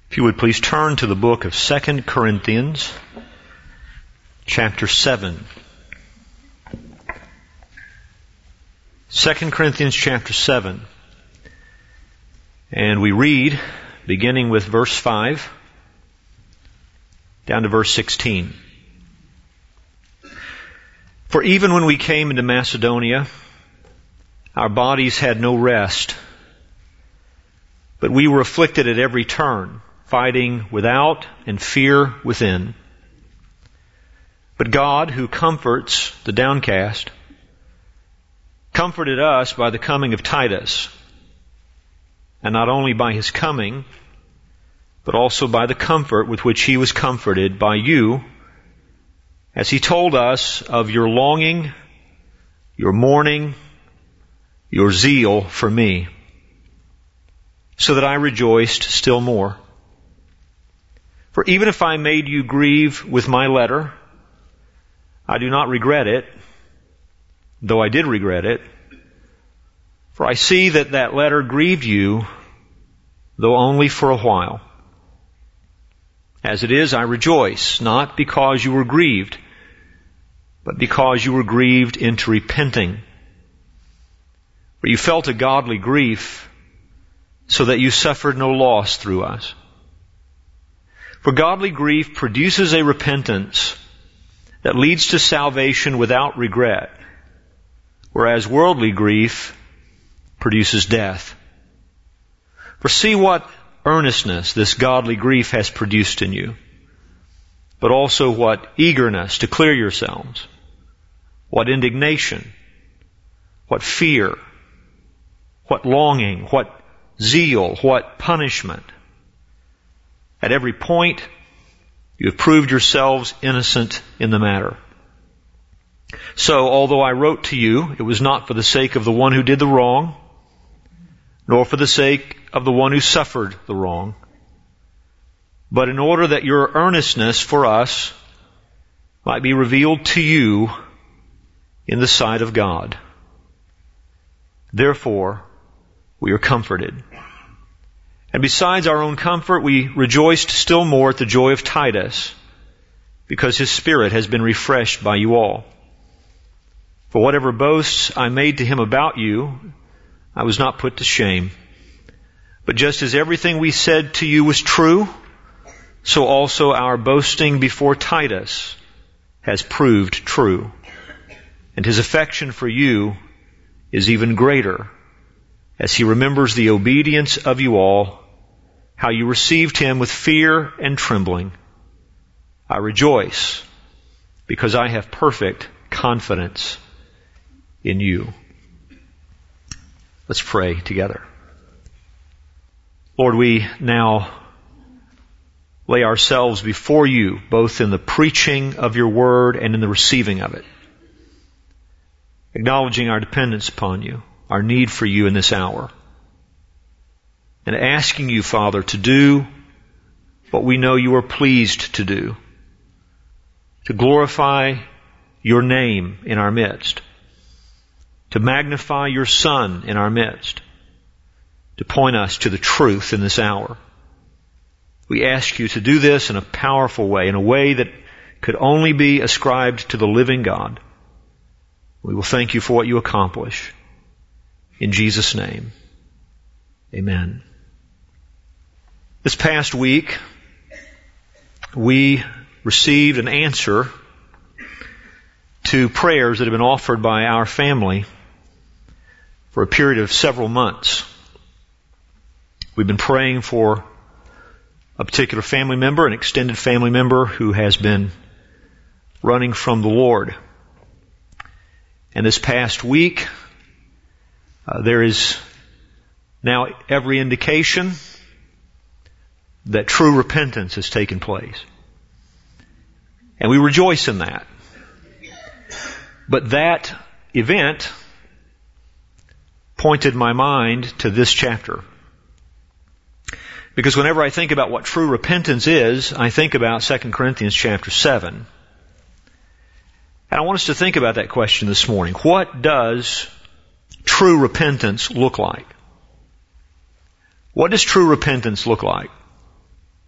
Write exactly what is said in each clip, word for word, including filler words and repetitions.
If you would please turn to the book of Second Corinthians, chapter seven. Second Corinthians chapter seven. And we read, beginning with verse five, down to verse sixteen. For even when we came into Macedonia, our bodies had no rest, but we were afflicted at every turn, fighting without and fear within. But God, who comforts the downcast, comforted us by the coming of Titus, and not only by his coming, but also by the comfort with which he was comforted by you, as he told us of your longing, your mourning, your zeal for me, so that I rejoiced still more. For even if I made you grieve with my letter, I do not regret it, though I did regret it. For I see that that letter grieved you, though only for a while. As it is, I rejoice, not because you were grieved, but because you were grieved into repenting. For you felt a godly grief, so that you suffered no loss through us. For godly grief produces a repentance that leads to salvation without regret, whereas worldly grief produces death. For see what earnestness this godly grief has produced in you, but also what eagerness to clear yourselves, what indignation, what fear, what longing, what zeal, what punishment. At every point, you have proved yourselves innocent in the matter. So, although I wrote to you, it was not for the sake of the one who did the wrong, nor for the sake of the one who suffered the wrong, but in order that your earnestness for us might be revealed to you in the sight of God. Therefore, we are comforted. And besides our own comfort, we rejoiced still more at the joy of Titus, because his spirit has been refreshed by you all. For whatever boasts I made to him about you, I was not put to shame. But just as everything we said to you was true, so also our boasting before Titus has proved true. And his affection for you is even greater, as he remembers the obedience of you all, how you received him with fear and trembling. I rejoice, because I have perfect confidence in you. Let's pray together. Lord, we now lay ourselves before you, both in the preaching of your word and in the receiving of it, acknowledging our dependence upon you, our need for you in this hour, and asking you, Father, to do what we know you are pleased to do, to glorify your name in our midst, to magnify your Son in our midst, to point us to the truth in this hour. We ask you to do this in a powerful way, in a way that could only be ascribed to the living God. We will thank you for what you accomplish. In Jesus' name, amen. This past week, we received an answer to prayers that have been offered by our family for a period of several months. We've been praying for a particular family member, an extended family member who has been running from the Lord. And this past week, uh, there is now every indication that true repentance has taken place. And we rejoice in that. But that event pointed my mind to this chapter. Because whenever I think about what true repentance is, I think about Second Corinthians chapter seven. And I want us to think about that question this morning. What does true repentance look like? What does true repentance look like?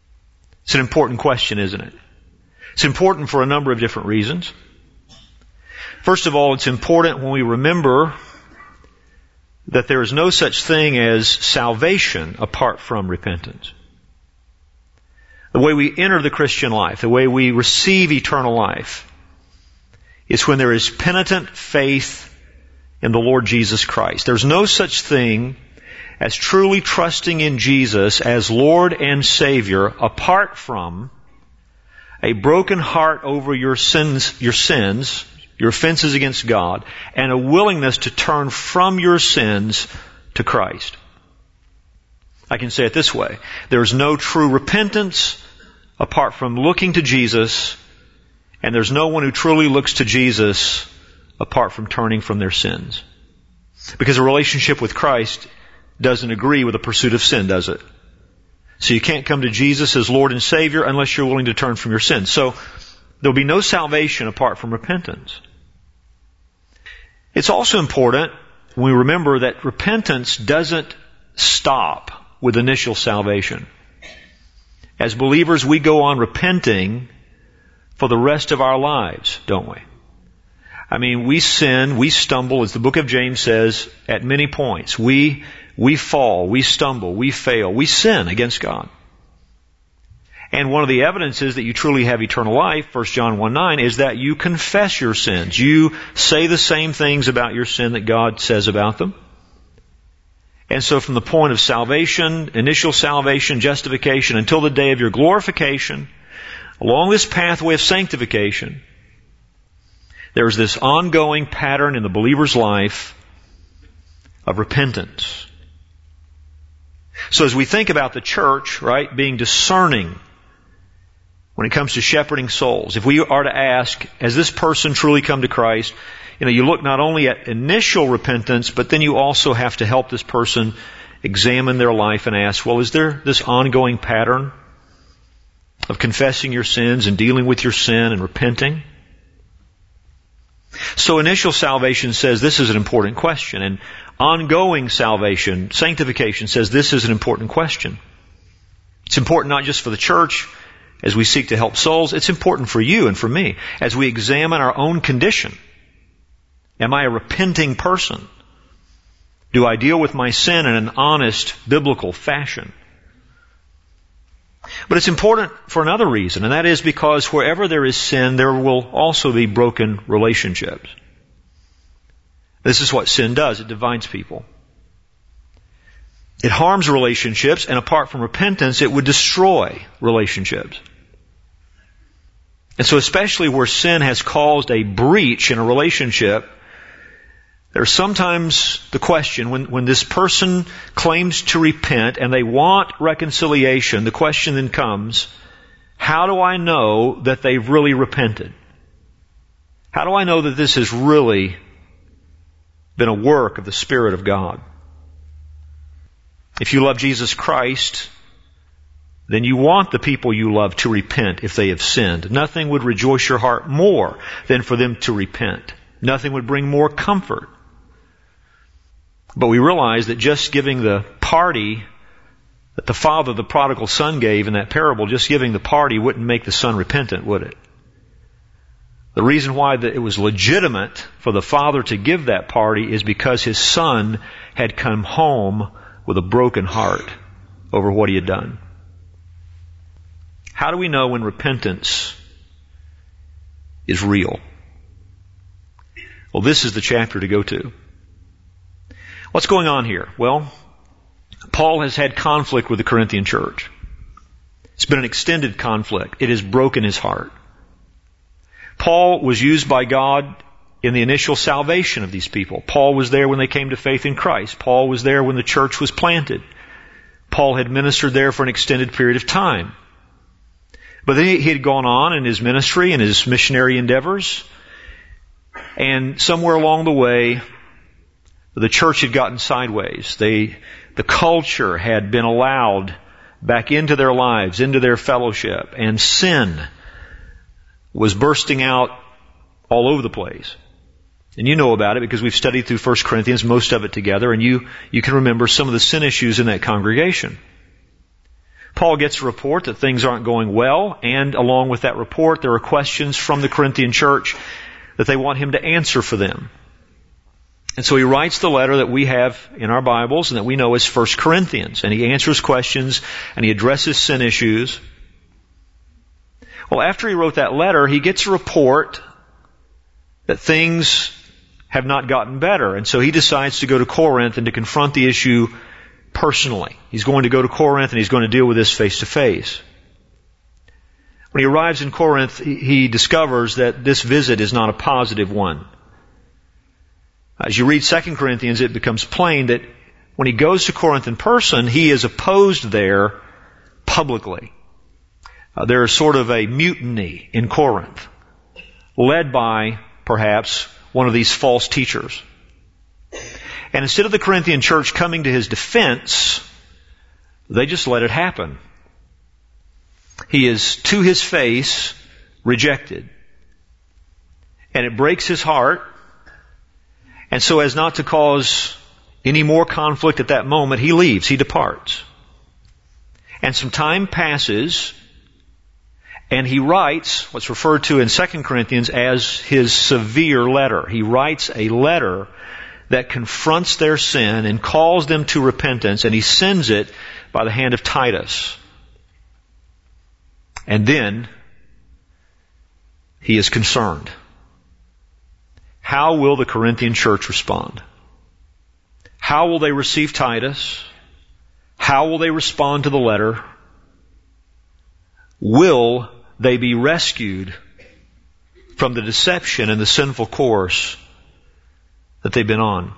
It's an important question, isn't it? It's important for a number of different reasons. First of all, it's important when we remember that there is no such thing as salvation apart from repentance. The way we enter the Christian life, the way we receive eternal life, is when there is penitent faith in the Lord Jesus Christ. There's no such thing as truly trusting in Jesus as Lord and Savior apart from a broken heart over your sins, your sins, your offenses against God, and a willingness to turn from your sins to Christ. I can say it this way. There's no true repentance apart from looking to Jesus, and there's no one who truly looks to Jesus apart from turning from their sins. Because a relationship with Christ doesn't agree with the pursuit of sin, does it? So you can't come to Jesus as Lord and Savior unless you're willing to turn from your sins. So there'll be no salvation apart from repentance. It's also important when we remember that repentance doesn't stop with initial salvation. As believers, we go on repenting for the rest of our lives, don't we? I mean, we sin, we stumble, as the book of James says, at many points. We, we fall, we stumble, we fail, we sin against God. And one of the evidences that you truly have eternal life, First John one nine, is that you confess your sins. You say the same things about your sin that God says about them. And so from the point of salvation, initial salvation, justification, until the day of your glorification, along this pathway of sanctification, there's this ongoing pattern in the believer's life of repentance. So as we think about the church, right, being discerning when it comes to shepherding souls, if we are to ask, has this person truly come to Christ? You know, you look not only at initial repentance, but then you also have to help this person examine their life and ask, well, is there this ongoing pattern of confessing your sins and dealing with your sin and repenting? So initial salvation says this is an important question, and ongoing salvation, sanctification, says this is an important question. It's important not just for the church as we seek to help souls, it's important for you and for me as we examine our own condition. Am I a repenting person? Do I deal with my sin in an honest, biblical fashion? But it's important for another reason, and that is because wherever there is sin, there will also be broken relationships. This is what sin does. It divides people. It harms relationships, and apart from repentance, it would destroy relationships. And so especially where sin has caused a breach in a relationship, there's sometimes the question, when, when this person claims to repent and they want reconciliation, the question then comes, how do I know that they've really repented? How do I know that this has really been a work of the Spirit of God? If you love Jesus Christ, then you want the people you love to repent if they have sinned. Nothing would rejoice your heart more than for them to repent. Nothing would bring more comfort. But we realize that just giving the party that the father of the prodigal son gave in that parable, just giving the party wouldn't make the son repentant, would it? The reason why it was legitimate for the father to give that party is because his son had come home with a broken heart over what he had done. How do we know when repentance is real? Well, this is the chapter to go to. What's going on here? Well, Paul has had conflict with the Corinthian church. It's been an extended conflict. It has broken his heart. Paul was used by God in the initial salvation of these people. Paul was there when they came to faith in Christ. Paul was there when the church was planted. Paul had ministered there for an extended period of time. But then he had gone on in his ministry and his missionary endeavors, and somewhere along the way, the church had gotten sideways. They, the culture had been allowed back into their lives, into their fellowship, and sin was bursting out all over the place. And you know about it because we've studied through First Corinthians, most of it together, and you, you can remember some of the sin issues in that congregation. Paul gets a report that things aren't going well, and along with that report, there are questions from the Corinthian church that they want him to answer for them. And so he writes the letter that we have in our Bibles and that we know as First Corinthians, and he answers questions and he addresses sin issues. Well, after he wrote that letter, he gets a report that things have not gotten better, and so he decides to go to Corinth and to confront the issue personally. He's going to go to Corinth and he's going to deal with this face to face. When he arrives in Corinth, he discovers that this visit is not a positive one. As you read Second Corinthians, it becomes plain that when he goes to Corinth in person, he is opposed there publicly. Uh, there is sort of a mutiny in Corinth, led by, perhaps, one of these false teachers. And instead of the Corinthian church coming to his defense, they just let it happen. He is, to his face, rejected. And it breaks his heart. And so as not to cause any more conflict at that moment, he leaves, he departs. And some time passes, and he writes what's referred to in Second Corinthians as his severe letter. He writes a letter that confronts their sin and calls them to repentance, and he sends it by the hand of Titus. And then he is concerned. How will the Corinthian church respond? How will they receive Titus? How will they respond to the letter? Will they be rescued from the deception and the sinful course that they've been on?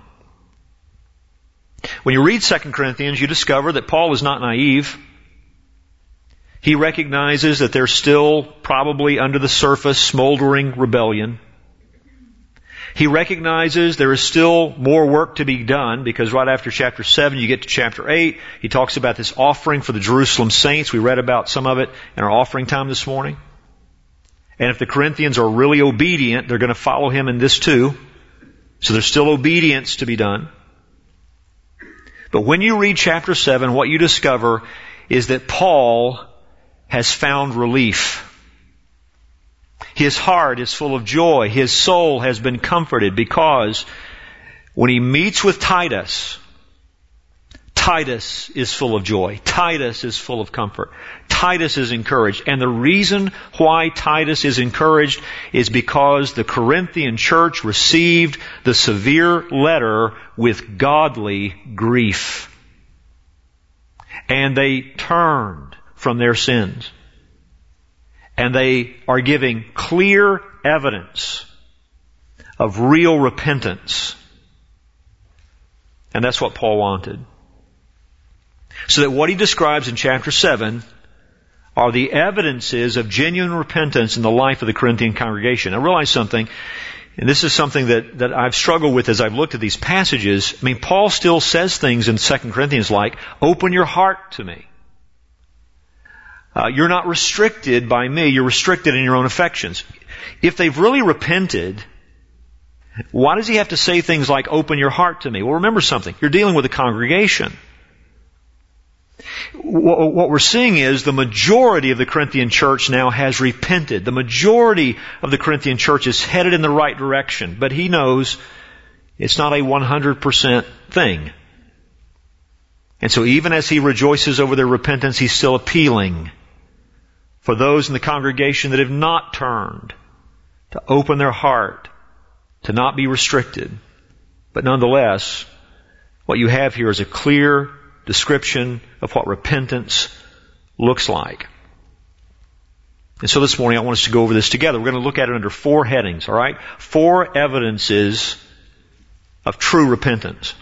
When you read Second Corinthians, you discover that Paul is not naive. He recognizes that there's still probably under the surface smoldering rebellion. He recognizes there is still more work to be done, because right after chapter seven you get to chapter eight. He talks about this offering for the Jerusalem saints. We read about some of it in our offering time this morning. And if the Corinthians are really obedient, they're going to follow him in this too. So there's still obedience to be done. But when you read chapter seven, what you discover is that Paul has found relief. His heart is full of joy. His soul has been comforted, because when he meets with Titus, Titus is full of joy. Titus is full of comfort. Titus is encouraged. And the reason why Titus is encouraged is because the Corinthian church received the severe letter with godly grief. And they turned from their sins. And they are giving clear evidence of real repentance. And that's what Paul wanted. So that what he describes in chapter seven are the evidences of genuine repentance in the life of the Corinthian congregation. Now realize something, and this is something that, that I've struggled with as I've looked at these passages. I mean, Paul still says things in Second Corinthians like, open your heart to me. Uh, you're not restricted by me. You're restricted in your own affections. If they've really repented, why does he have to say things like, open your heart to me? Well, remember something. You're dealing with a congregation. What we're seeing is the majority of the Corinthian church now has repented. The majority of the Corinthian church is headed in the right direction. But he knows it's not a one hundred percent thing. And so even as he rejoices over their repentance, he's still appealing for those in the congregation that have not turned to open their heart, to not be restricted. But nonetheless, what you have here is a clear description of what repentance looks like. And so this morning I want us to go over this together. We're going to look at it under four headings, all right? Four evidences of true repentance.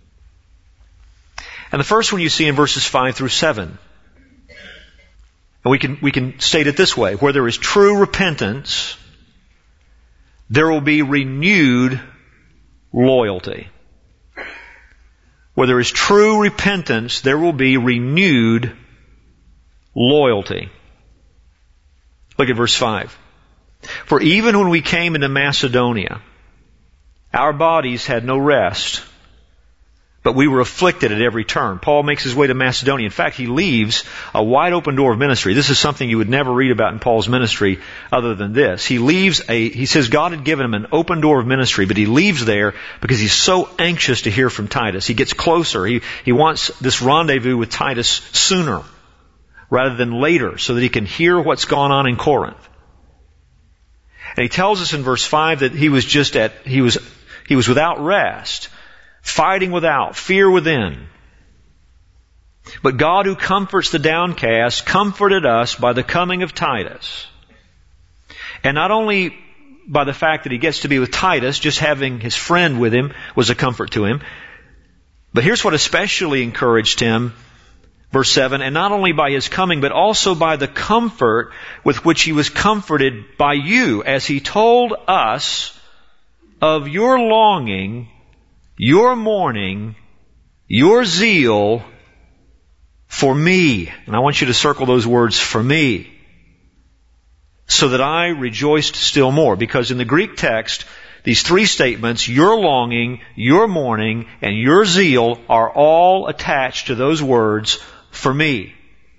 And the first one you see in verses five through seven. And we can, we can state it this way. Where there is true repentance, there will be renewed loyalty. Where there is true repentance, there will be renewed loyalty. Look at verse five. For even when we came into Macedonia, our bodies had no rest, but we were afflicted at every turn. Paul makes his way to Macedonia. In fact, he leaves a wide open door of ministry. This is something you would never read about in Paul's ministry other than this. He leaves a, he says God had given him an open door of ministry, but he leaves there because he's so anxious to hear from Titus. He gets closer. He, he wants this rendezvous with Titus sooner rather than later so that he can hear what's gone on in Corinth. And he tells us in verse five that he was just at, he was, he was without rest. Fighting without, fear within. But God who comforts the downcast comforted us by the coming of Titus. And not only by the fact that he gets to be with Titus, just having his friend with him was a comfort to him. But here's what especially encouraged him. Verse seven, and not only by his coming, but also by the comfort with which he was comforted by you, as he told us of your longing, your mourning, your zeal for me. And I want you to circle those words, for me. So that I rejoiced still more. Because in the Greek text, these three statements, your longing, your mourning, and your zeal are all attached to those words, for me.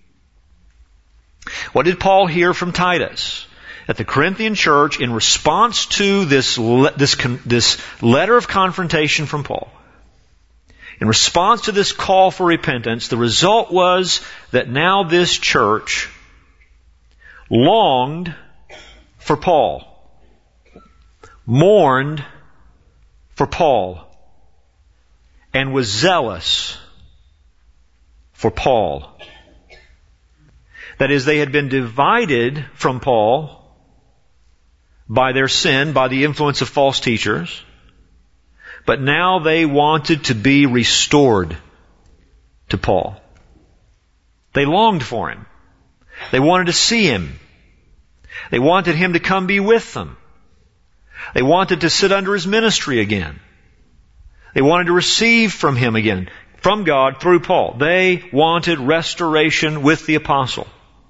What did Paul hear from Titus? At the Corinthian church, in response to this, this, this letter of confrontation from Paul, in response to this call for repentance, the result was that now this church longed for Paul, mourned for Paul, and was zealous for Paul. That is, they had been divided from Paul by their sin, by the influence of false teachers. But now they wanted to be restored to Paul. They longed for him. They wanted to see him. They wanted him to come be with them. They wanted to sit under his ministry again. They wanted to receive from him again, from God through Paul. They wanted restoration with the apostle.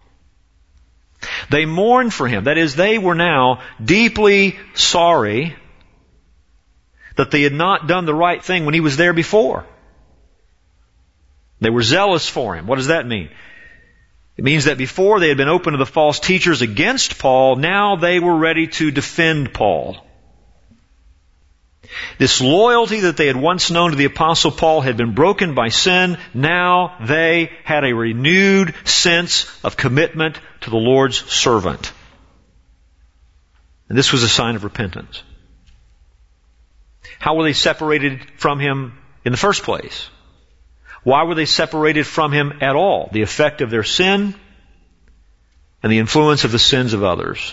They mourned for him. That is, they were now deeply sorry that they had not done the right thing when he was there before. They were zealous for him. What does that mean? It means that before they had been open to the false teachers against Paul, now they were ready to defend Paul. This loyalty that they had once known to the Apostle Paul had been broken by sin. Now they had a renewed sense of commitment to the Lord's servant. And this was a sign of repentance. How were they separated from him in the first place? Why were they separated from him at all? The effect of their sin and the influence of the sins of others.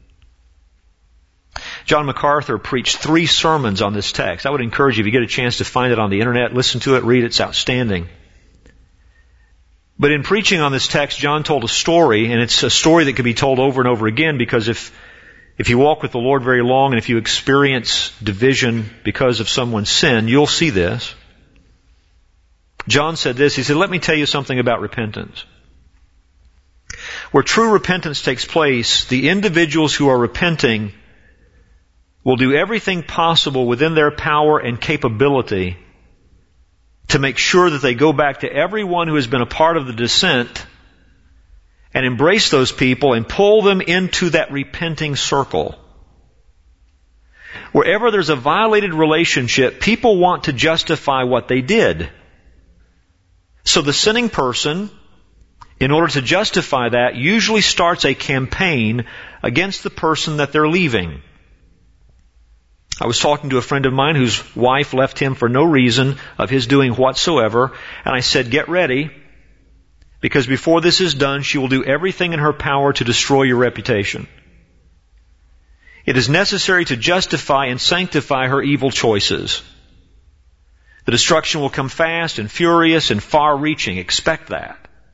John MacArthur preached three sermons on this text. I would encourage you, if you get a chance to find it on the internet, listen to it, read it. It's outstanding. But in preaching on this text, John told a story, and it's a story that could be told over and over again, because if if you walk with the Lord very long and if you experience division because of someone's sin, you'll see this. John said this, he said, let me tell you something about repentance. Where true repentance takes place, the individuals who are repenting will do everything possible within their power and capability to make sure that they go back to everyone who has been a part of the descent and embrace those people and pull them into that repenting circle. Wherever there's a violated relationship, people want to justify what they did. So the sinning person, in order to justify that, usually starts a campaign against the person that they're leaving. I was talking to a friend of mine whose wife left him for no reason of his doing whatsoever, and I said, get ready, because before this is done, she will do everything in her power to destroy your reputation. It is necessary to justify and sanctify her evil choices. The destruction will come fast and furious and far-reaching. Expect that.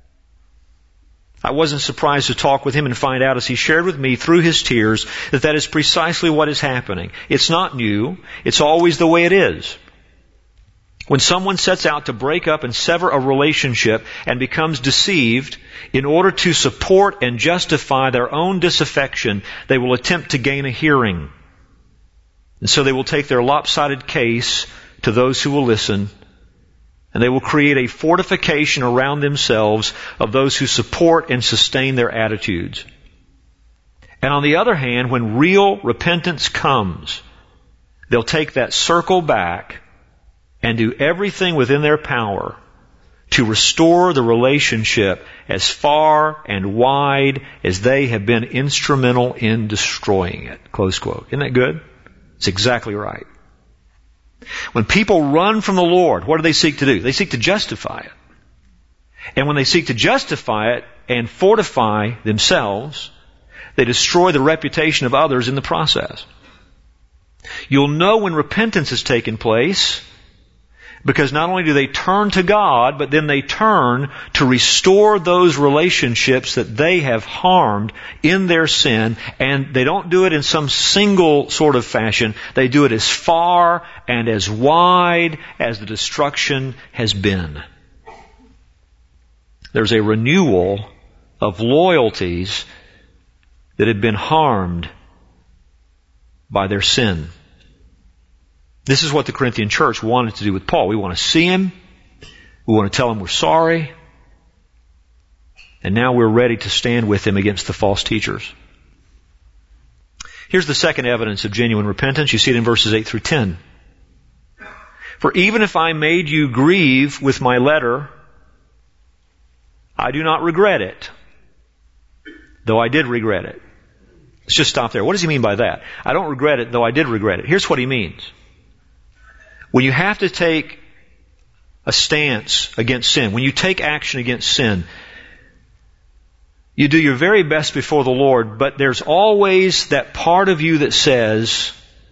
I wasn't surprised to talk with him and find out, as he shared with me through his tears, that that is precisely what is happening. It's not new. It's always the way it is. When someone sets out to break up and sever a relationship and becomes deceived, in order to support and justify their own disaffection, they will attempt to gain a hearing. And so they will take their lopsided case to those who will listen, And they will create a fortification around themselves of those who support and sustain their attitudes. And on the other hand, when real repentance comes, they'll take that circle back and do everything within their power to restore the relationship as far and wide as they have been instrumental in destroying it. Close quote. Isn't that good? It's exactly right. When people run from the Lord, what do they seek to do? They seek to justify it. And when they seek to justify it and fortify themselves, they destroy the reputation of others in the process. You'll know when repentance has taken place because not only do they turn to God, but then they turn to restore those relationships that they have harmed in their sin. And they don't do it in some single sort of fashion. They do it as far and as wide as the destruction has been. There's a renewal of loyalties that had been harmed by their sin. This is what the Corinthian church wanted to do with Paul. We want to see him. We want to tell him we're sorry. And now we're ready to stand with him against the false teachers. Here's the second evidence of genuine repentance. You see it in verses eight through ten. For even if I made you grieve with my letter, I do not regret it, though I did regret it. Let's just stop there. What does he mean by that? I don't regret it, though I did regret it. Here's what he means. When you have to take a stance against sin, when you take action against sin, you do your very best before the Lord, but there's always that part of you that says,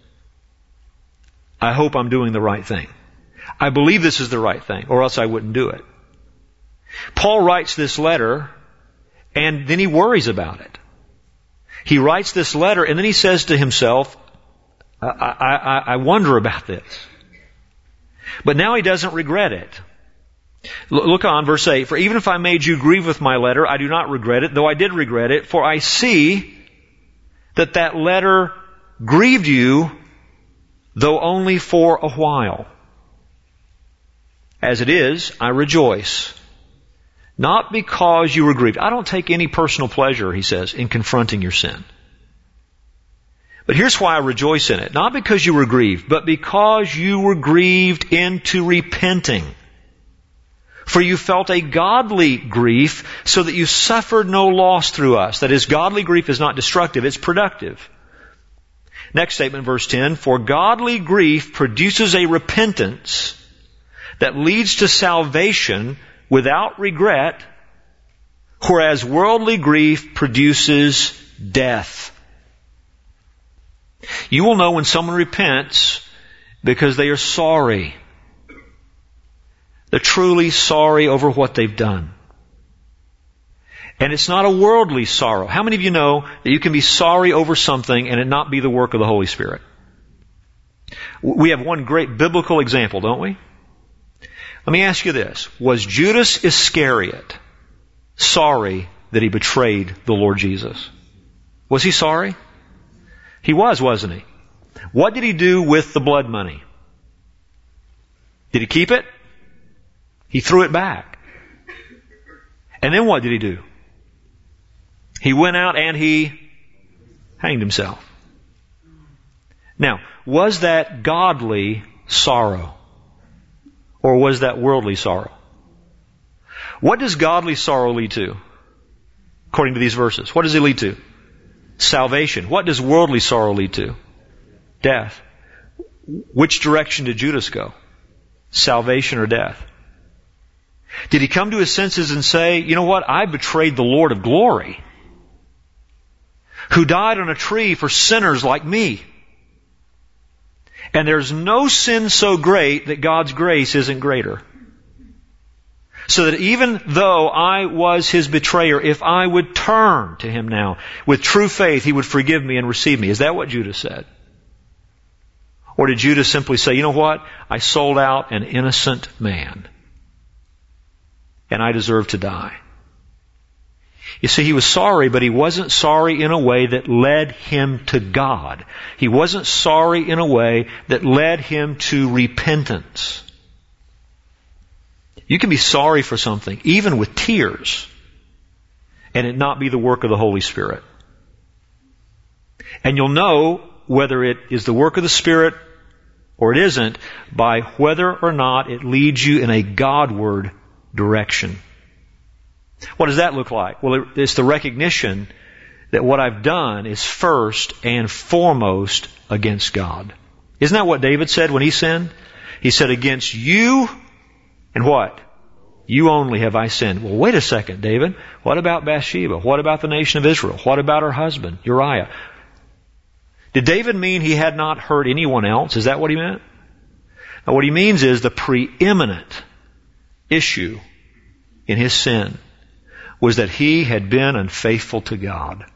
I hope I'm doing the right thing. I believe this is the right thing, or else I wouldn't do it. Paul writes this letter, and then he worries about it. He writes this letter, and then he says to himself, I, I, I wonder about this. But now he doesn't regret it. Look on, verse eight. For even if I made you grieve with my letter, I do not regret it, though I did regret it, for I see that that letter grieved you, though only for a while. As it is, I rejoice. Not because you were grieved. I don't take any personal pleasure, he says, in confronting your sin. But here's why I rejoice in it. Not because you were grieved, but because you were grieved into repenting. For you felt a godly grief, so that you suffered no loss through us. That is, godly grief is not destructive, it's productive. Next statement, verse ten. For godly grief produces a repentance that leads to salvation without regret, whereas worldly grief produces death. You will know when someone repents because they are sorry. They're truly sorry over what they've done. And it's not a worldly sorrow. How many of you know that you can be sorry over something and it not be the work of the Holy Spirit? We have one great biblical example, don't we? Let me ask you this. Was Judas Iscariot sorry that he betrayed the Lord Jesus? Was he sorry? He was, wasn't he? What did he do with the blood money? Did he keep it? He threw it back. And then what did he do? He went out and he hanged himself. Now, was that godly sorrow? Or was that worldly sorrow? What does godly sorrow lead to? According to these verses. What does it lead to? Salvation. What does worldly sorrow lead to? Death. Which direction did Judas go? Salvation or death? Did he come to his senses and say, you know what, I betrayed the Lord of glory, who died on a tree for sinners like me. And there's no sin so great that God's grace isn't greater. So that even though I was his betrayer, if I would turn to him now with true faith, he would forgive me and receive me. Is that what Judas said? Or did Judas simply say, you know what? I sold out an innocent man, and I deserve to die. You see, he was sorry, but he wasn't sorry in a way that led him to God. He wasn't sorry in a way that led him to repentance. You can be sorry for something, even with tears, and it not be the work of the Holy Spirit. And you'll know whether it is the work of the Spirit or it isn't by whether or not it leads you in a Godward direction. What does that look like? Well, it's the recognition that what I've done is first and foremost against God. Isn't that what David said when he sinned? He said, against you and what? You only have I sinned. Well, wait a second, David. What about Bathsheba? What about the nation of Israel? What about her husband, Uriah? Did David mean he had not hurt anyone else? Is that what he meant? Now, what he means is the preeminent issue in his sin was that he had been unfaithful to God.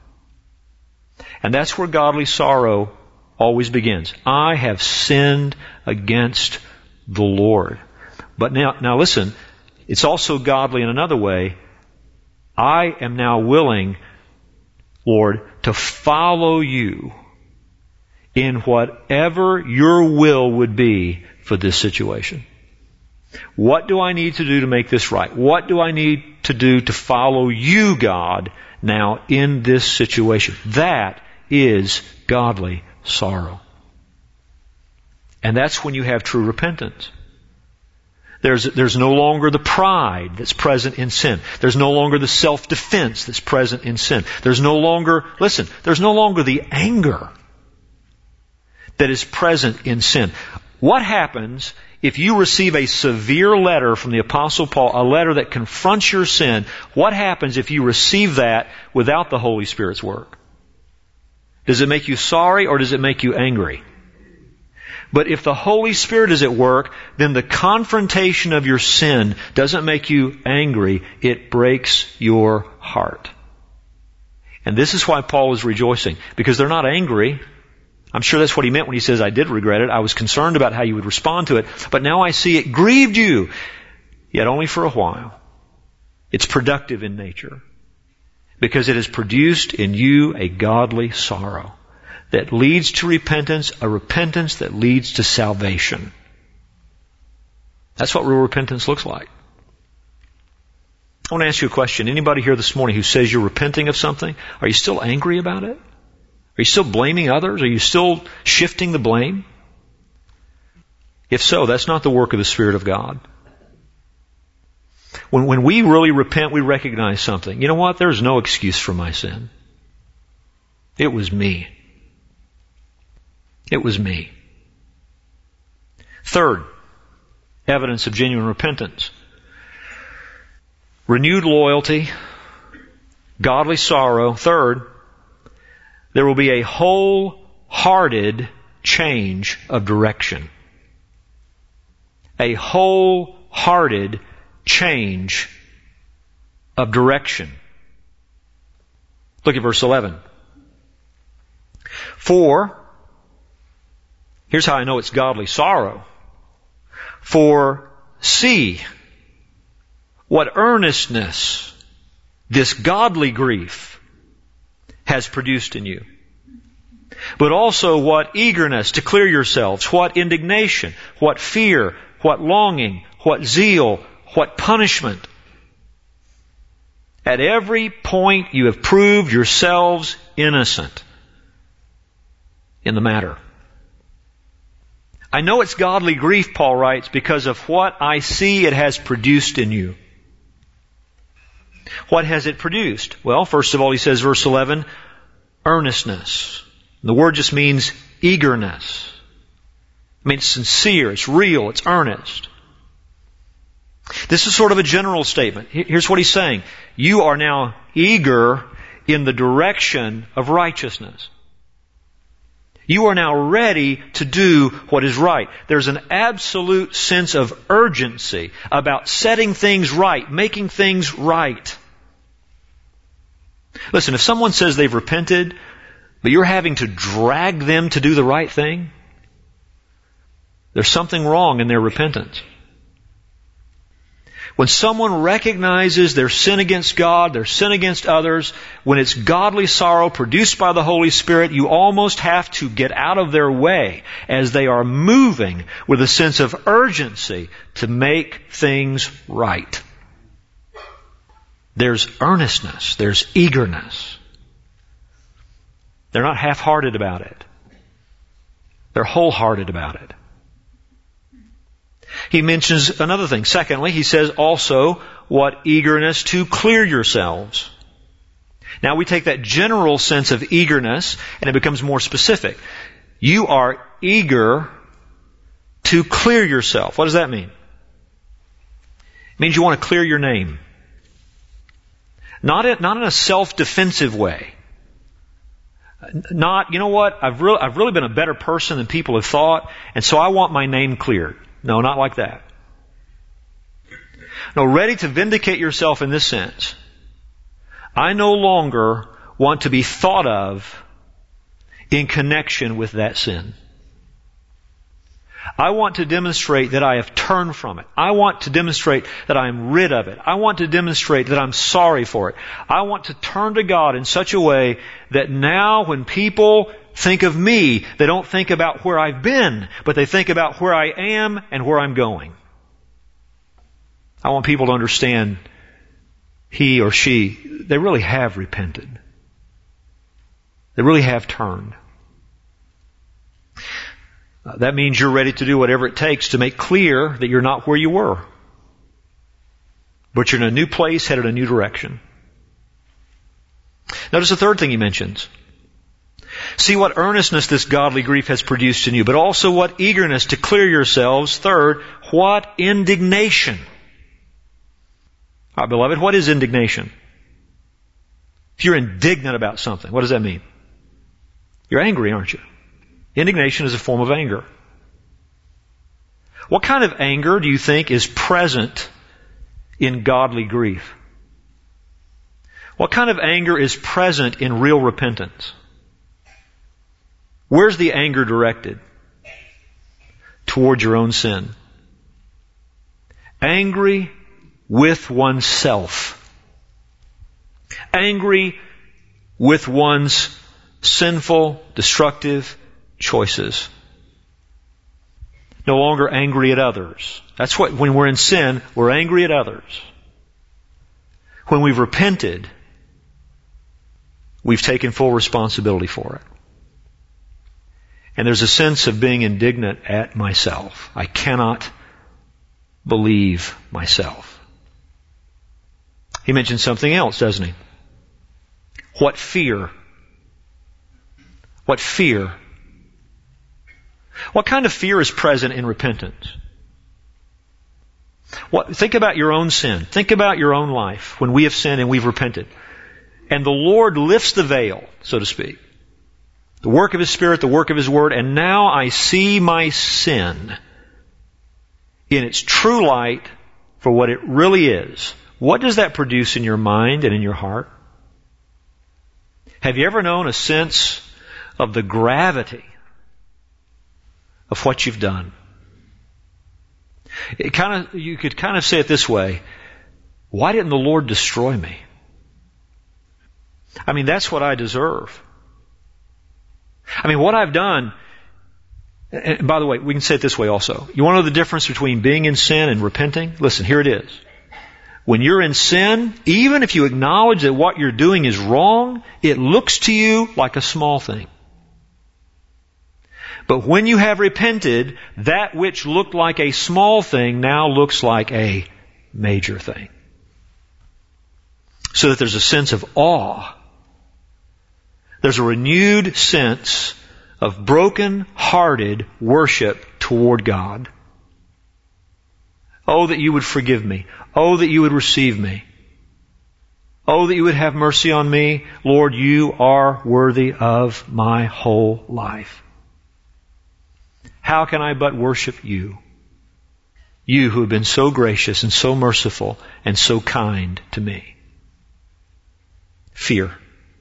And that's where godly sorrow always begins. I have sinned against the Lord. But now, now listen, it's also godly in another way. I am now willing, Lord, to follow you in whatever your will would be for this situation. What do I need to do to make this right? What do I need to do to follow you, God, now in this situation? That is godly sorrow. And that's when you have true repentance. There's, there's no longer the pride that's present in sin. There's no longer the self-defense that's present in sin. There's no longer, listen, there's no longer the anger that is present in sin. What happens if you receive a severe letter from the Apostle Paul, a letter that confronts your sin? What happens if you receive that without the Holy Spirit's work? Does it make you sorry or does it make you angry? But if the Holy Spirit is at work, then the confrontation of your sin doesn't make you angry. It breaks your heart. And this is why Paul is rejoicing. Because they're not angry. I'm sure that's what he meant when he says, I did regret it. I was concerned about how you would respond to it. But now I see it grieved you. Yet only for a while. It's productive in nature. Because it has produced in you a godly sorrow that leads to repentance, a repentance that leads to salvation. That's what real repentance looks like. I want to ask you a question. Anybody here this morning who says you're repenting of something, are you still angry about it? Are you still blaming others? Are you still shifting the blame? If so, that's not the work of the Spirit of God. When, when we really repent, we recognize something. You know what? There's no excuse for my sin. It was me. It was me. Third, evidence of genuine repentance. Renewed loyalty, godly sorrow. Third, there will be a wholehearted change of direction. A wholehearted change of direction. Look at verse eleven. For, here's how I know it's godly sorrow. For see what earnestness this godly grief has produced in you. But also what eagerness to clear yourselves, what indignation, what fear, what longing, what zeal, what punishment. At every point you have proved yourselves innocent in the matter. I know it's godly grief, Paul writes, because of what I see it has produced in you. What has it produced? Well, first of all, he says, verse eleven, earnestness. The word just means eagerness. I mean, it's sincere, it's real, it's earnest. This is sort of a general statement. Here's what he's saying. You are now eager in the direction of righteousness. You are now ready to do what is right. There's an absolute sense of urgency about setting things right, making things right. Listen, if someone says they've repented, but you're having to drag them to do the right thing, there's something wrong in their repentance. When someone recognizes their sin against God, their sin against others, when it's godly sorrow produced by the Holy Spirit, you almost have to get out of their way as they are moving with a sense of urgency to make things right. There's earnestness. There's eagerness. They're not half-hearted about it. They're wholehearted about it. He mentions another thing. Secondly, he says also, what eagerness to clear yourselves. Now we take that general sense of eagerness and it becomes more specific. You are eager to clear yourself. What does that mean? It means you want to clear your name. Not in, not in a self-defensive way. Not, you know what, I've really, I've really been a better person than people have thought, and so I want my name cleared. No, not like that. No, ready to vindicate yourself in this sense. I no longer want to be thought of in connection with that sin. I want to demonstrate that I have turned from it. I want to demonstrate that I am rid of it. I want to demonstrate that I'm sorry for it. I want to turn to God in such a way that now when people think of me, they don't think about where I've been, but they think about where I am and where I'm going. I want people to understand he or she, they really have repented. They really have turned. Uh, that means you're ready to do whatever it takes to make clear that you're not where you were. But you're in a new place, headed a new direction. Notice the third thing he mentions. See what earnestness this godly grief has produced in you, but also what eagerness to clear yourselves. Third, what indignation. All right, beloved, what is indignation? If you're indignant about something, what does that mean? You're angry, aren't you? Indignation is a form of anger. What kind of anger do you think is present in godly grief? What kind of anger is present in real repentance? Where's the anger directed? Toward your own sin. Angry with oneself. Angry with one's sinful, destructive choices. No longer angry at others. That's what, when we're in sin, we're angry at others. When we've repented, we've taken full responsibility for it. And there's a sense of being indignant at myself. I cannot believe myself. He mentions something else, doesn't he? What fear? What fear? What kind of fear is present in repentance? What, think about your own sin. Think about your own life when we have sinned and we've repented. And the Lord lifts the veil, so to speak. The work of His Spirit, the work of His Word, and now I see my sin in its true light for what it really is. What does that produce in your mind and in your heart? Have you ever known a sense of the gravity of what you've done? It kind of, you could kind of say it this way: why didn't the Lord destroy me? I mean, that's what I deserve. I mean, what I've done, and by the way, we can say it this way also. You want to know the difference between being in sin and repenting? Listen, here it is. When you're in sin, even if you acknowledge that what you're doing is wrong, it looks to you like a small thing. But when you have repented, that which looked like a small thing now looks like a major thing. So that there's a sense of awe. There's a renewed sense of broken-hearted worship toward God. Oh, that you would forgive me. Oh, that you would receive me. Oh, that you would have mercy on me. Lord, you are worthy of my whole life. How can I but worship you? You who have been so gracious and so merciful and so kind to me. Fear.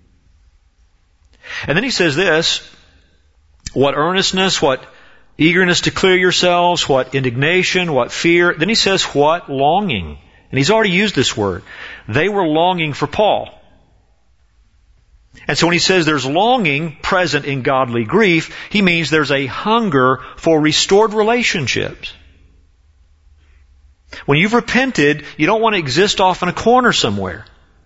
And then he says this: what earnestness, what eagerness to clear yourselves, what indignation, what fear. Then he says what longing And he's already used this word. They were longing for Paul. And so when he says there's longing present in godly grief, he means there's a hunger for restored relationships. When you've repented, you don't want to exist off in a corner somewhere.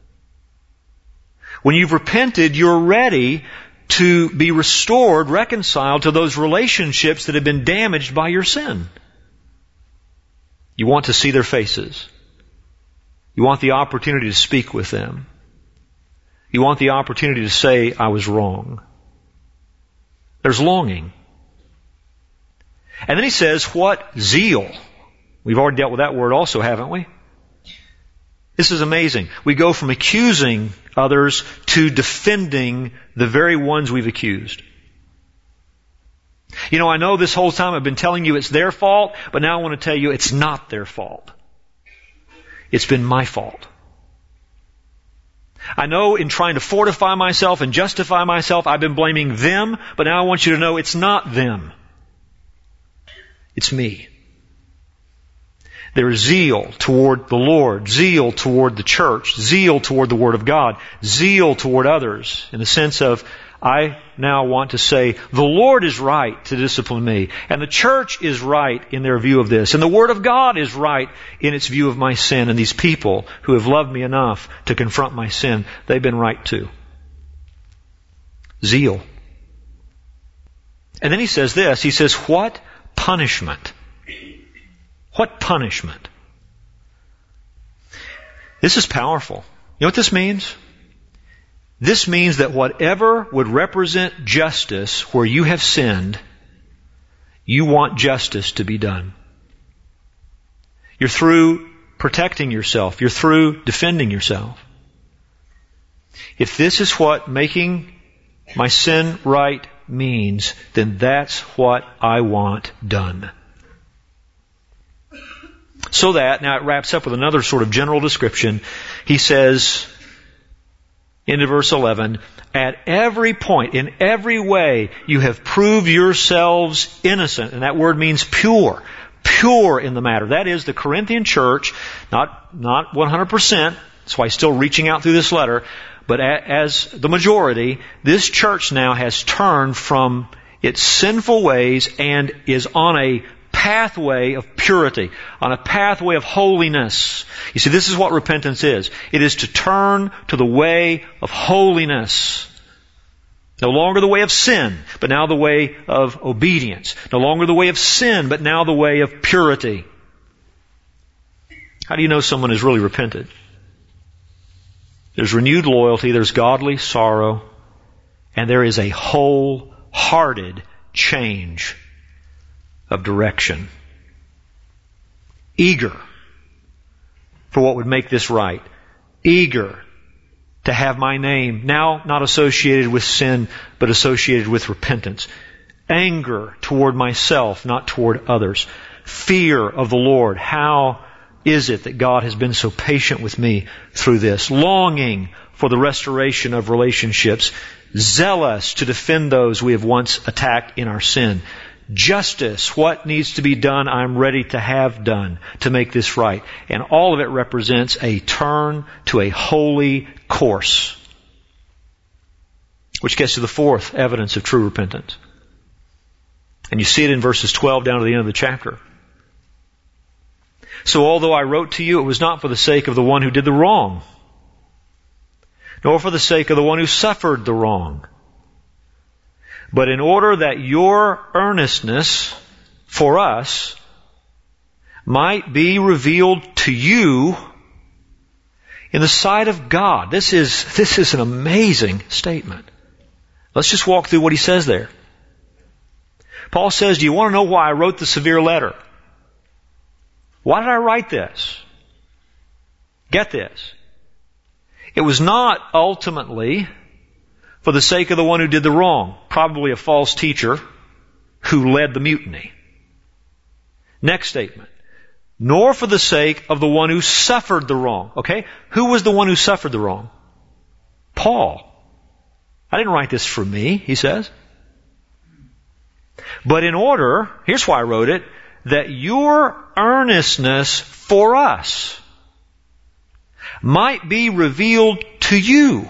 When you've repented, you're ready to be restored, reconciled to those relationships that have been damaged by your sin. You want to see their faces. You want the opportunity to speak with them. You want the opportunity to say, I was wrong. There's longing. And then he says, what zeal? We've already dealt with that word also, haven't we? This is amazing. We go from accusing others to defending the very ones we've accused. You know, I know this whole time I've been telling you it's their fault, but now I want to tell you it's not their fault. It's been my fault. I know in trying to fortify myself and justify myself, I've been blaming them, but now I want you to know it's not them. It's me. There is zeal toward the Lord, zeal toward the church, zeal toward the Word of God, zeal toward others, in the sense of, I now want to say, the Lord is right to discipline me, and the church is right in their view of this, and the Word of God is right in its view of my sin, and these people who have loved me enough to confront my sin, they've been right too. Zeal. And then he says this, he says, what punishment? What punishment? This is powerful. You know what this means? This means that whatever would represent justice where you have sinned, you want justice to be done. You're through protecting yourself. You're through defending yourself. If this is what making my sin right means, then that's what I want done. So that, now it wraps up with another sort of general description. He says, into verse eleven, at every point, in every way, you have proved yourselves innocent. And that word means pure. Pure in the matter. That is, the Corinthian church, not, not one hundred percent, that's why he's still reaching out through this letter, but as the majority, this church now has turned from its sinful ways and is on a pathway of purity, on a pathway of holiness. You see, this is what repentance is. It is to turn to the way of holiness. No longer the way of sin, but now the way of obedience. No longer the way of sin, but now the way of purity. How do you know someone has really repented? There's renewed loyalty, there's godly sorrow, and there is a wholehearted change of direction. Eager for what would make this right. Eager to have my name now not associated with sin, but associated with repentance. Anger toward myself, not toward others. Fear of the Lord. How is it that God has been so patient with me through this? Longing for the restoration of relationships. Zealous to defend those we have once attacked in our sin. Justice, what needs to be done, I'm ready to have done to make this right. And all of it represents a turn to a holy course. Which gets to the fourth evidence of true repentance. And you see it in verses twelve down to the end of the chapter. So although I wrote to you, it was not for the sake of the one who did the wrong, nor for the sake of the one who suffered the wrong, but in order that your earnestness for us might be revealed to you in the sight of God. This is, this is an amazing statement. Let's just walk through what he says there. Paul says, do you want to know why I wrote the severe letter? Why did I write this? Get this. It was not ultimately for the sake of the one who did the wrong, probably a false teacher who led the mutiny. Next statement. Nor for the sake of the one who suffered the wrong. Okay? Who was the one who suffered the wrong? Paul. I didn't write this for me, he says. But in order, here's why I wrote it, that your earnestness for us. might be revealed to you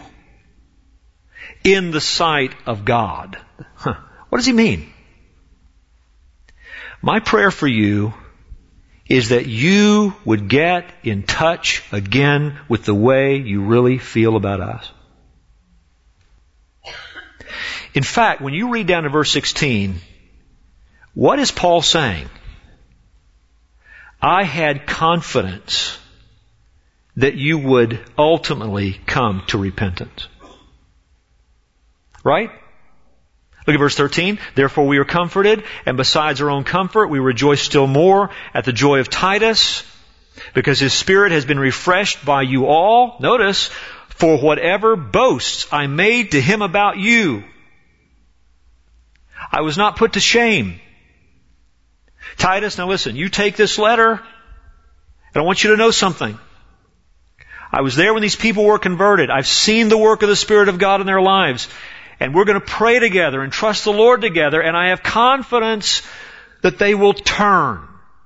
in the sight of God. Huh. What does he mean? My prayer for you is that you would get in touch again with the way you really feel about us. In fact, when you read down to verse sixteen, what is Paul saying? I had confidence that you would ultimately come to repentance. Right? Look at verse thirteen. Therefore we are comforted, and besides our own comfort, we rejoice still more at the joy of Titus, because his spirit has been refreshed by you all. Notice, for whatever boasts I made to him about you, I was not put to shame. Titus, now listen, you take this letter, and I want you to know something. I was there when these people were converted. I've seen the work of the Spirit of God in their lives. And we're going to pray together and trust the Lord together, and I have confidence that they will turn.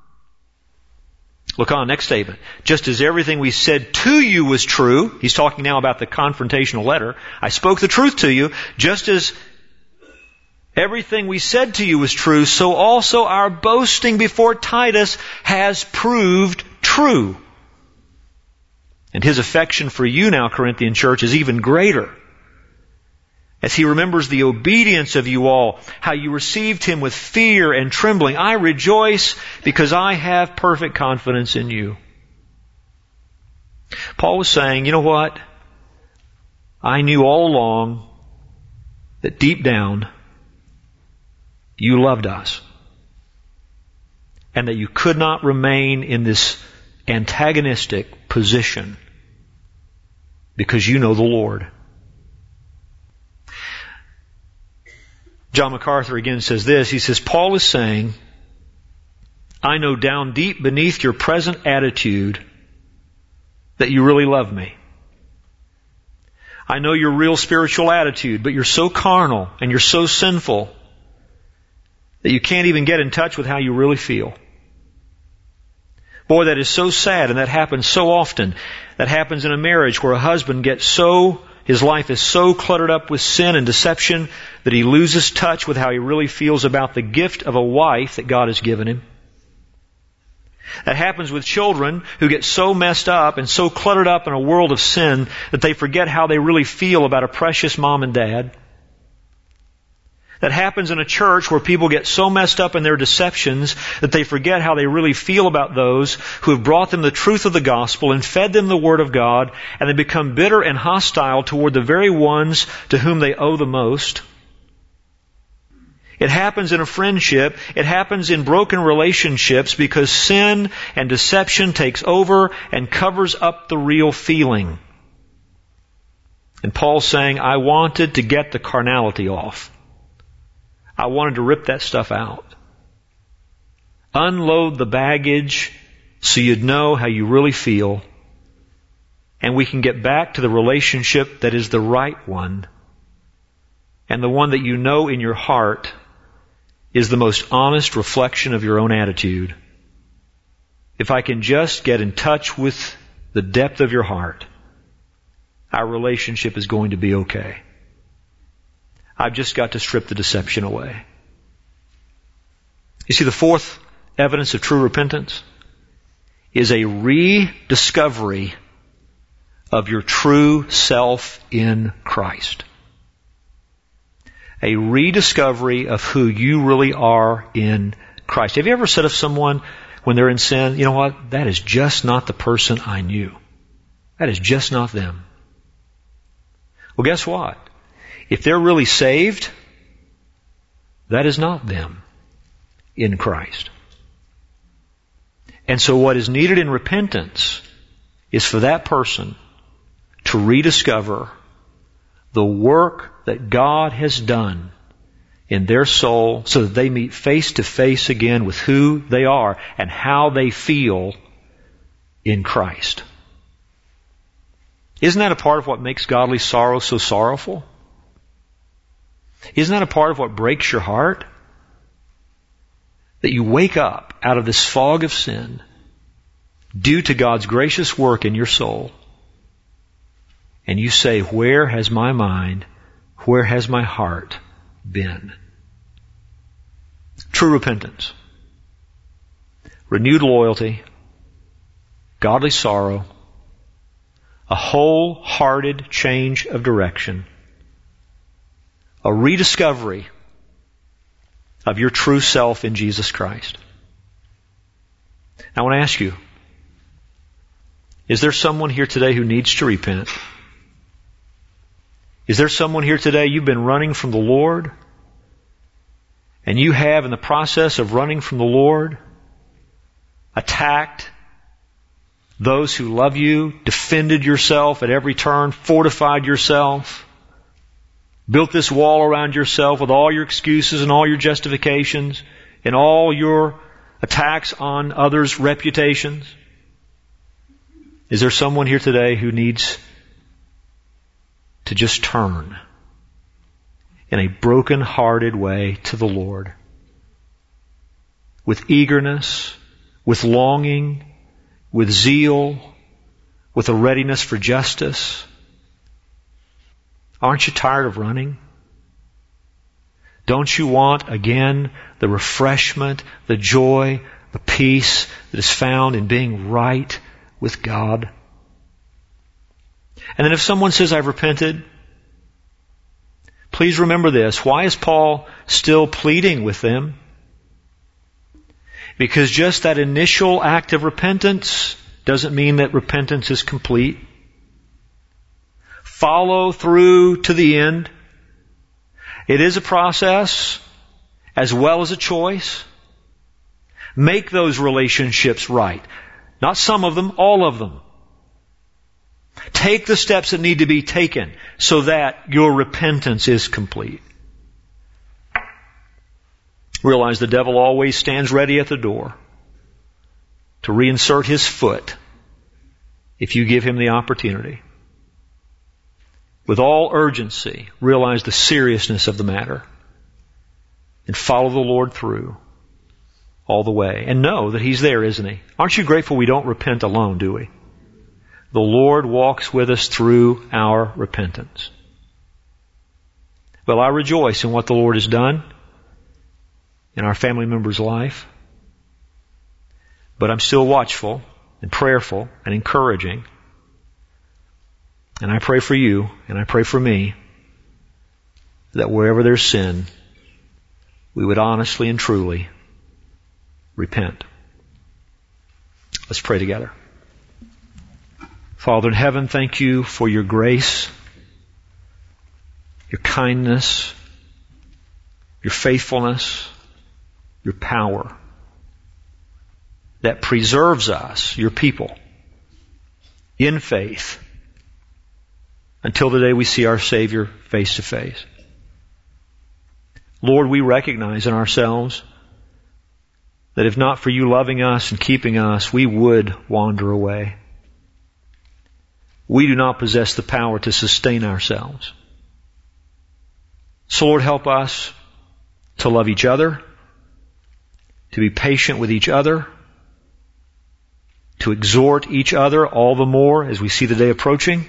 Look on, next statement. Just as everything we said to you was true, he's talking now about the confrontational letter. I spoke the truth to you, just as everything we said to you was true, so also our boasting before Titus has proved true. And his affection for you now, Corinthian church, is even greater, as he remembers the obedience of you all, how you received him with fear and trembling. I rejoice because I have perfect confidence in you. Paul was saying, you know what? I knew all along that deep down you loved us, and that you could not remain in this antagonistic position because you know the Lord. John MacArthur again says this. He says, Paul is saying, I know down deep beneath your present attitude that you really love me. I know your real spiritual attitude, but you're so carnal and you're so sinful that you can't even get in touch with how you really feel. Boy, that is so sad, and that happens so often. That happens in a marriage where a husband gets so, his life is so cluttered up with sin and deception that he loses touch with how he really feels about the gift of a wife that God has given him. That happens with children who get so messed up and so cluttered up in a world of sin that they forget how they really feel about a precious mom and dad. That happens in a church where people get so messed up in their deceptions that they forget how they really feel about those who have brought them the truth of the gospel and fed them the Word of God, and they become bitter and hostile toward the very ones to whom they owe the most. It happens in a friendship. It happens in broken relationships because sin and deception takes over and covers up the real feeling. And Paul's saying, I wanted to get the carnality off. I wanted to rip that stuff out. Unload the baggage so you'd know how you really feel. And we can get back to the relationship that is the right one. And the one that you know in your heart is the most honest reflection of your own attitude. If I can just get in touch with the depth of your heart, our relationship is going to be okay. I've just got to strip the deception away. You see, the fourth evidence of true repentance is a rediscovery of your true self in Christ. A rediscovery of who you really are in Christ. Have you ever said of someone when they're in sin, you know what, that is just not the person I knew. That is just not them. Well, guess what? If they're really saved, that is not them in Christ. And so what is needed in repentance is for that person to rediscover the work that God has done in their soul so that they meet face to face again with who they are and how they feel in Christ. Isn't that a part of what makes godly sorrow so sorrowful? Isn't that a part of what breaks your heart? That you wake up out of this fog of sin due to God's gracious work in your soul, and you say, where has my mind, where has my heart been? True repentance. Renewed loyalty. Godly sorrow. A wholehearted change of direction. A rediscovery of your true self in Jesus Christ. I want to ask you, is there someone here today who needs to repent? Is there someone here today, you've been running from the Lord, and you have, in the process of running from the Lord, attacked those who love you, defended yourself at every turn, fortified yourself, built this wall around yourself with all your excuses and all your justifications and all your attacks on others' reputations? Is there someone here today who needs to just turn in a broken-hearted way to the Lord with eagerness, with longing, with zeal, with a readiness for justice? Aren't you tired of running? Don't you want, again, the refreshment, the joy, the peace that is found in being right with God? And then if someone says, I've repented, please remember this. Why is Paul still pleading with them? Because just that initial act of repentance doesn't mean that repentance is complete. Follow through to the end. It is a process as well as a choice. Make those relationships right. Not some of them, all of them. Take the steps that need to be taken so that your repentance is complete. Realize the devil always stands ready at the door to reinsert his foot if you give him the opportunity. With all urgency, realize the seriousness of the matter and follow the Lord through all the way. And know that He's there, isn't He? Aren't you grateful we don't repent alone, do we? The Lord walks with us through our repentance. Well, I rejoice in what the Lord has done in our family member's life. But I'm still watchful and prayerful and encouraging. And I pray for you and I pray for me that wherever there's sin, we would honestly and truly repent. Let's pray together. Father in heaven, thank you for your grace, your kindness, your faithfulness, your power that preserves us, your people, in faith until the day we see our Savior face to face. Lord, we recognize in ourselves that if not for you loving us and keeping us, we would wander away. We do not possess the power to sustain ourselves. So Lord, help us to love each other, to be patient with each other, to exhort each other all the more as we see the day approaching,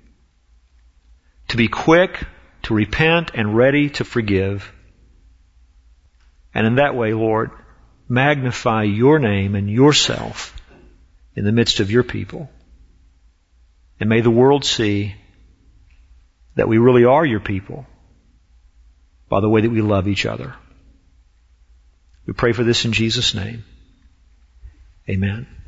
to be quick to repent and ready to forgive. And in that way, Lord, magnify your name and yourself in the midst of your people. And may the world see that we really are your people by the way that we love each other. We pray for this in Jesus' name. Amen.